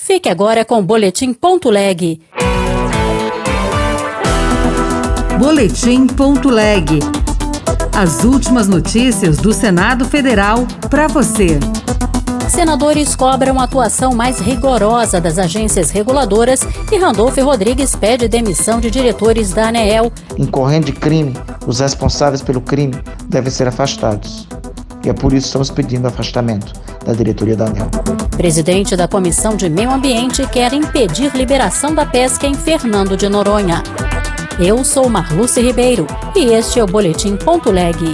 Fique agora com o Boletim.leg. Boletim.leg. As últimas notícias do Senado Federal para você. Senadores cobram atuação mais rigorosa das agências reguladoras e Randolfo Rodrigues pede demissão de diretores da ANEEL. Incorrendo de crime, os responsáveis pelo crime devem ser afastados. E é por isso que estamos pedindo afastamento da diretoria da ANEEL. Presidente da Comissão de Meio Ambiente quer impedir liberação da pesca em Fernando de Noronha. Eu sou Marluce Ribeiro e este é o Boletim.leg.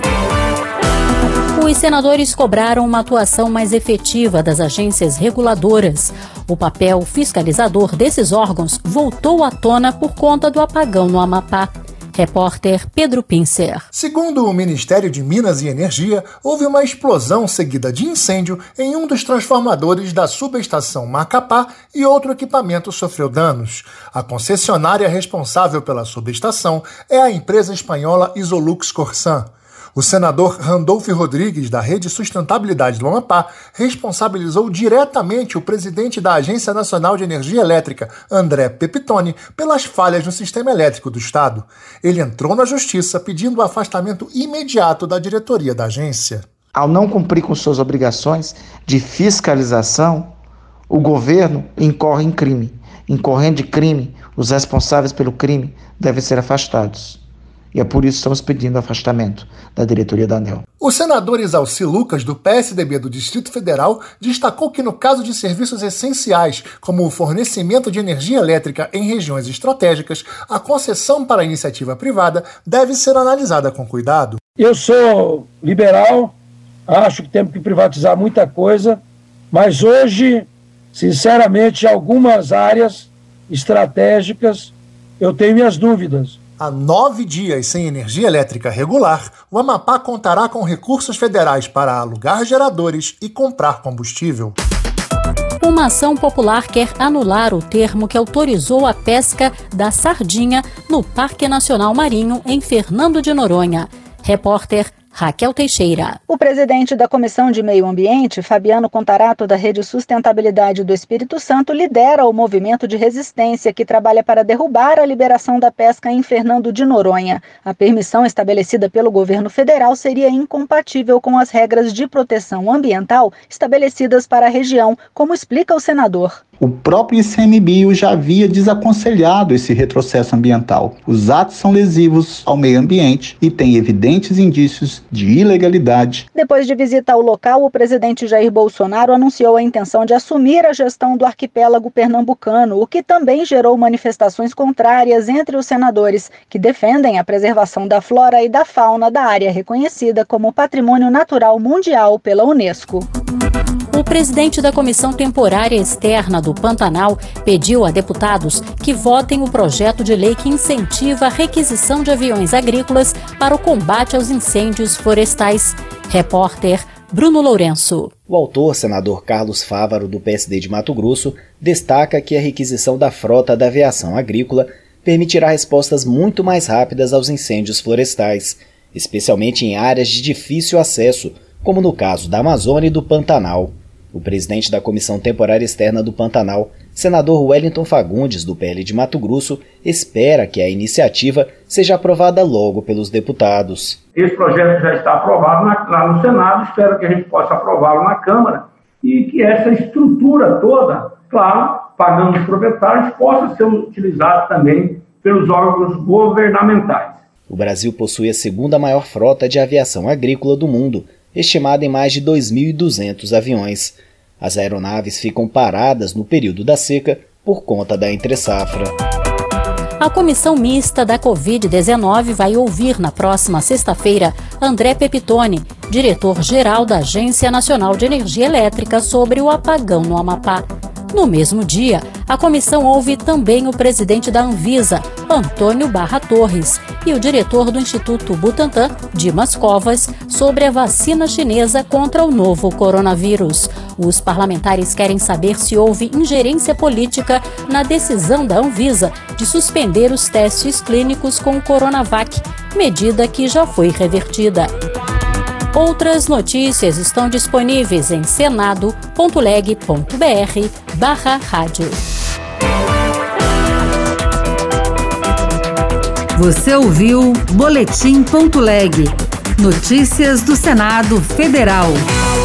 Os senadores cobraram uma atuação mais efetiva das agências reguladoras. O papel fiscalizador desses órgãos voltou à tona por conta do apagão no Amapá. Repórter Pedro Pincer. Segundo o Ministério de Minas e Energia, houve uma explosão seguida de incêndio em um dos transformadores da subestação Macapá e outro equipamento sofreu danos. A concessionária responsável pela subestação é a empresa espanhola Isolux Corsan. O senador Randolfo Rodrigues, da Rede Sustentabilidade do Amapá, responsabilizou diretamente o presidente da Agência Nacional de Energia Elétrica, André Pepitone, pelas falhas no sistema elétrico do Estado. Ele entrou na Justiça pedindo o afastamento imediato da diretoria da agência. Ao não cumprir com suas obrigações de fiscalização, o governo incorre em crime. Incorrendo de crime, os responsáveis pelo crime devem ser afastados. E é por isso que estamos pedindo afastamento da diretoria da ANEEL. O senador Exalci Lucas, do PSDB do Distrito Federal, destacou que no caso de serviços essenciais, como o fornecimento de energia elétrica em regiões estratégicas, a concessão para a iniciativa privada deve ser analisada com cuidado. Eu sou liberal, acho que temos que privatizar muita coisa, mas hoje, sinceramente, algumas áreas estratégicas eu tenho minhas dúvidas. Há 9 dias sem energia elétrica regular, o Amapá contará com recursos federais para alugar geradores e comprar combustível. Uma ação popular quer anular o termo que autorizou a pesca da sardinha no Parque Nacional Marinho em Fernando de Noronha. Repórter Raquel Teixeira. O presidente da Comissão de Meio Ambiente, Fabiano Contarato, da Rede Sustentabilidade do Espírito Santo, lidera o movimento de resistência que trabalha para derrubar a liberação da pesca em Fernando de Noronha. A permissão estabelecida pelo governo federal seria incompatível com as regras de proteção ambiental estabelecidas para a região, como explica o senador. O próprio ICMBio já havia desaconselhado esse retrocesso ambiental. Os atos são lesivos ao meio ambiente e têm evidentes indícios de ilegalidade. Depois de visita ao local, o presidente Jair Bolsonaro anunciou a intenção de assumir a gestão do arquipélago pernambucano, o que também gerou manifestações contrárias entre os senadores, que defendem a preservação da flora e da fauna da área reconhecida como Patrimônio Natural Mundial pela Unesco. O presidente da Comissão Temporária Externa do Pantanal pediu a deputados que votem o projeto de lei que incentiva a requisição de aviões agrícolas para o combate aos incêndios florestais. Repórter Bruno Lourenço. O autor, senador Carlos Fávaro, do PSD de Mato Grosso, destaca que a requisição da frota da aviação agrícola permitirá respostas muito mais rápidas aos incêndios florestais, especialmente em áreas de difícil acesso, como no caso da Amazônia e do Pantanal. O presidente da Comissão Temporária Externa do Pantanal, senador Wellington Fagundes, do PL de Mato Grosso, espera que a iniciativa seja aprovada logo pelos deputados. Esse projeto já está aprovado lá no Senado, espero que a gente possa aprová-lo na Câmara e que essa estrutura toda, claro, pagando os proprietários, possa ser utilizada também pelos órgãos governamentais. O Brasil possui a segunda maior frota de aviação agrícola do mundo, estimada em mais de 2.200 aviões. As aeronaves ficam paradas no período da seca por conta da entre-safra. A Comissão Mista da Covid-19 vai ouvir na próxima sexta-feira André Pepitone, diretor-geral da Agência Nacional de Energia Elétrica, sobre o apagão no Amapá. No mesmo dia, a comissão ouve também o presidente da Anvisa, Antônio Barra Torres, e o diretor do Instituto Butantan, Dimas Covas, sobre a vacina chinesa contra o novo coronavírus. Os parlamentares querem saber se houve ingerência política na decisão da Anvisa de suspender os testes clínicos com o Coronavac, medida que já foi revertida. Outras notícias estão disponíveis em senado.leg.br/rádio. Você ouviu Boletim.leg. Notícias do Senado Federal.